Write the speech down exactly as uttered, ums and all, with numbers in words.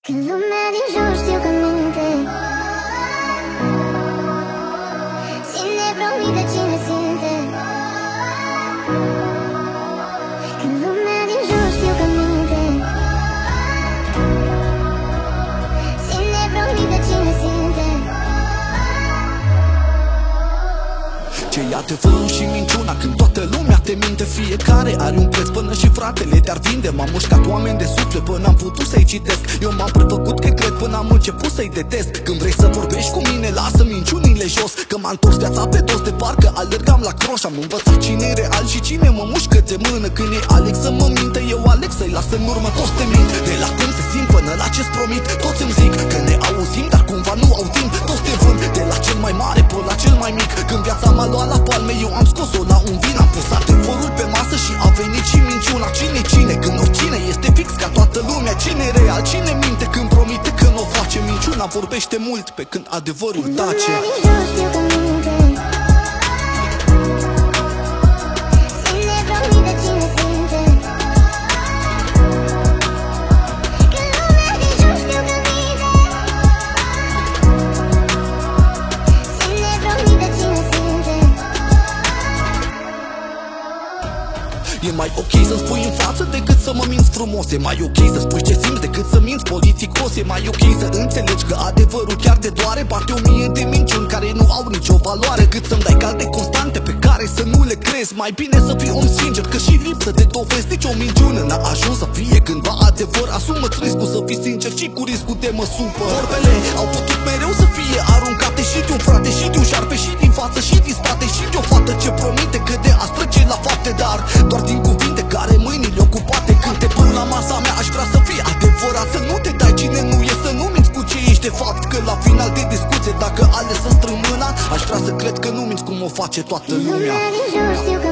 Când lumea din jur știu că minte, cine promite, cine simte. Când lumea din jur știu că minte, cine promite, cine simte. Ce-i adevărul și minciuna când toată lumea te minte? Fiecare are un preț până și fratele te-ar vinde. M-am mușcat oameni de suflet până am putut să-i citesc. Eu m-am prefăcut că cred până am început să-i detest. Când vrei să vorbești cu mine, lasă minciunile jos, că m-a întors viața pe dos de parcă alergam la croș. Am învățat cine e real și cine mă mușcă de mână. Când e Alex să mă minte, eu aleg să-i las în urmă toți te mint. De la cum se simt până la ce-ți promit, toți îmi zic că ne auzim, dar cumva nu au timp. Toți te vând, de la cel mai mare până la cel mai mic. Când viața m-a luat la palme, eu am scos-o la un vin. Am pus adevărul pe masă și a venit și minciuna. Cine, cine, când oricine este fix ca toată lumea. Cine e real, cine minte când promite că nu o face. Minciuna vorbește mult pe când adevărul tace. E mai ok să-mi spui în față decât să mă minți frumos. E mai ok să spui ce simți decât să minți politicos. E mai ok să înțelegi că adevărul chiar te doare. Parte o mie de minciuni care nu au nicio valoare, cât să-mi dai calde constante pe care să nu le crezi. Mai bine să fii om sincer, că și lipsă de dovezi nici o minciună n-a ajuns să fie cândva adevăr. Asumă-ți riscul să fii sincer și cu riscul de mă supăr. Vorbele au putut mereu să fie aruncate și de un frate și de un șarpe, și din față și din spate, și de o fată ce promite că de a trece la fapte, dar doar din cuvinte care mâinile ocupate. Când te pun la masa mea, aș vrea să fie adevărat, să nu te dai cine nu e, să nu minți cu ce ești de fapt. Că la final de discuție, dacă ales să strâng mâna, aș vrea să cred că nu minți cum o face toată lumea. Lumea din jur știu că